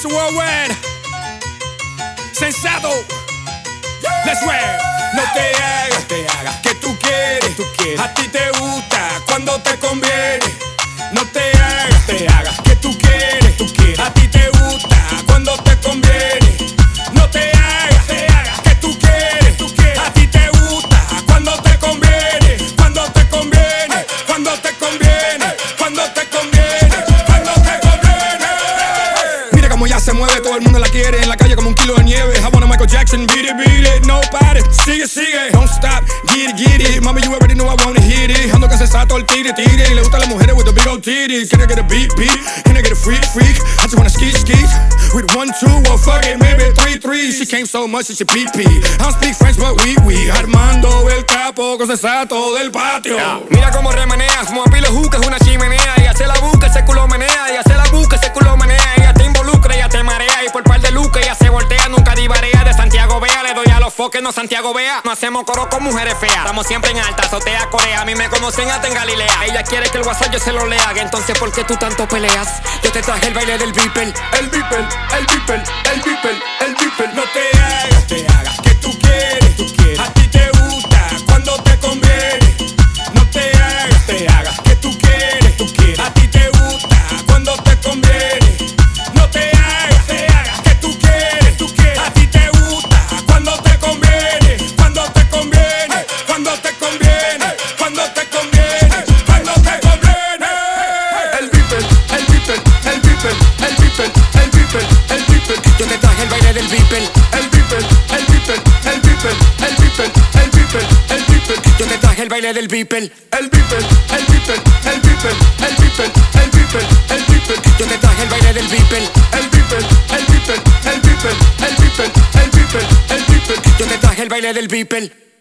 Mr. Worldwide, Sensato, let's rap. No te hagas que tú quieres, a ti te gusta cuando te conviene. No te hagas que tú quieres, a ti te gusta cuando te conviene. No te hagas que tú quieres, a ti te gusta cuando te conviene, cuando te conviene, cuando te conviene, cuando te conviene, cuando te conviene. Mira cómo ya se mueve, todo el mundo la quiere en la calle como un kilo de nieve. I wanna Michael Jackson, beat it, nobody. Sigue, don't stop, get it. Mami, you already know I wanna hit it. Ando Sensato, el tire. Y le gustan las mujeres with the big old titties. Can I get a beat? Can I get a freak? I just wanna ski. With 1, 2, or fuck it, maybe 3. She came so much that she pee. I don't speak French, but we. Armando el capo con Sensato del patio. Mira cómo remenea, fuma pilo juca, es una chimenea. Ella se la busca, ese culo menea. Ella se la busca, ese culo menea. Ella te involucra, ella te marea. Y por par de lucas ella se voltea, nunca divarea. De Santiago Vea, le doy a los foques, no Santiago Vea. No hacemos coro con mujeres feas. Estamos siempre en alta, azotea Corea. A mí me conocen hasta en Galilea. Ella quiere que el WhatsApp yo se lo lea. Entonces, ¿por qué tú tanto peleas? Yo te traje el baile del Beeple. El Beeple. No te hagas que tú quieres, a ti te gusta cuando te conviene. No te hagas que tú quieres, a ti te gusta cuando te conviene. No te hagas que tú quieres, a ti te gusta cuando te conviene, cuando te conviene, cuando te conviene, cuando te conviene, cuando te conviene. El Beeple. Yo te traje el baile del Beeple. Yo te traje el baile del Beeple. Yo te traje el baile del Beeple. Yo te traje el baile del Beeple.